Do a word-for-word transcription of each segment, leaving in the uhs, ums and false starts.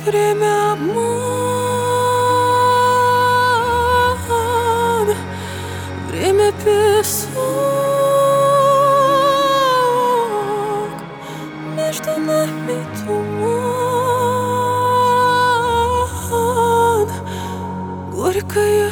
Время обман, время песок, между нами туман, горькая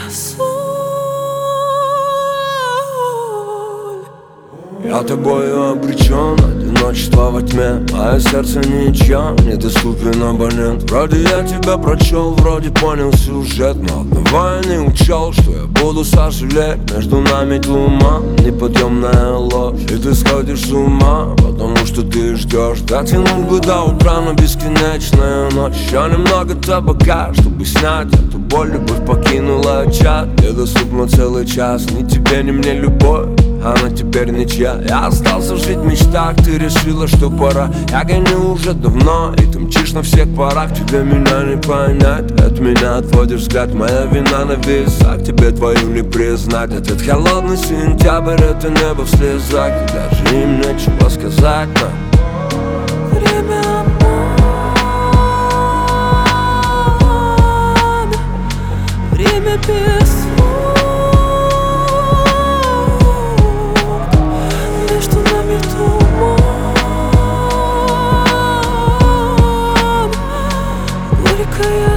соль. Я тобою обречен, одиночество во тьме. Мое сердце ничья, недоступен абонент. Вроде я тебя прочел, вроде понял сюжет, но одного я не учел, что я буду сожалеть. Между нами туман, неподъемная ложь, и ты сходишь с ума, потому что ты ждешь. Дотянуть бы до утра, но бесконечная ночь. Еще немного табака, чтобы снять эту боль. Любовь покинула чат, недоступно целый час. Ни тебе, ни мне любовь, она теперь ничья. Я остался жить в мечтах, ты решила, что пора. Я гоню уже давно, и ты мчишь на всех парах. Тебе меня не понять, от меня отводишь взгляд. Моя вина на весах, тебе твою не признать. Этот холодный сентябрь, это небо в слезах, и даже им нечего сказать нам. Время обман, время песок, между нами туман, горькая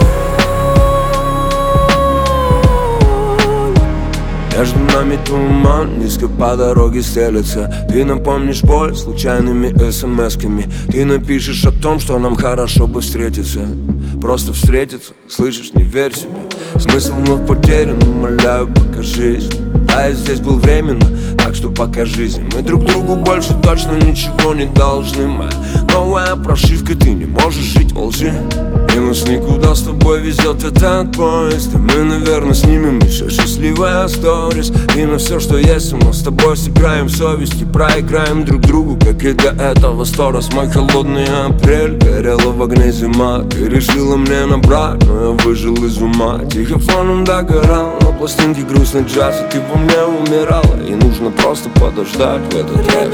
соль. Между нами туман, низко по дороге стелется. Ты напомнишь боль случайными смс-ками. Ты напишешь о том, что нам хорошо бы встретиться. Просто встретиться, слышишь, не верь себе. Смысл вновь потерян, умоляю, покажись. Да, я здесь был временно, так что покажись. Мы друг другу больше точно ничего не должны. Моя новая прошивка, ты не можешь жить во лжи. И нас никуда с тобой везет этот поезд, и мы, наверное, снимем еще счастливые сторис. И на все, что есть у нас с тобой, сыграем совесть и проиграем друг другу, как и до этого сто раз. Мой холодный апрель, горела в огне зима. Ты решила мне набрать, но я выжил из ума. Тихо фоном догорал на пластинке грустный джаз, и ты во мне умирала, и нужно просто подождать в этот раз.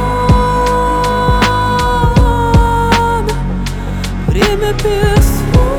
Время песок,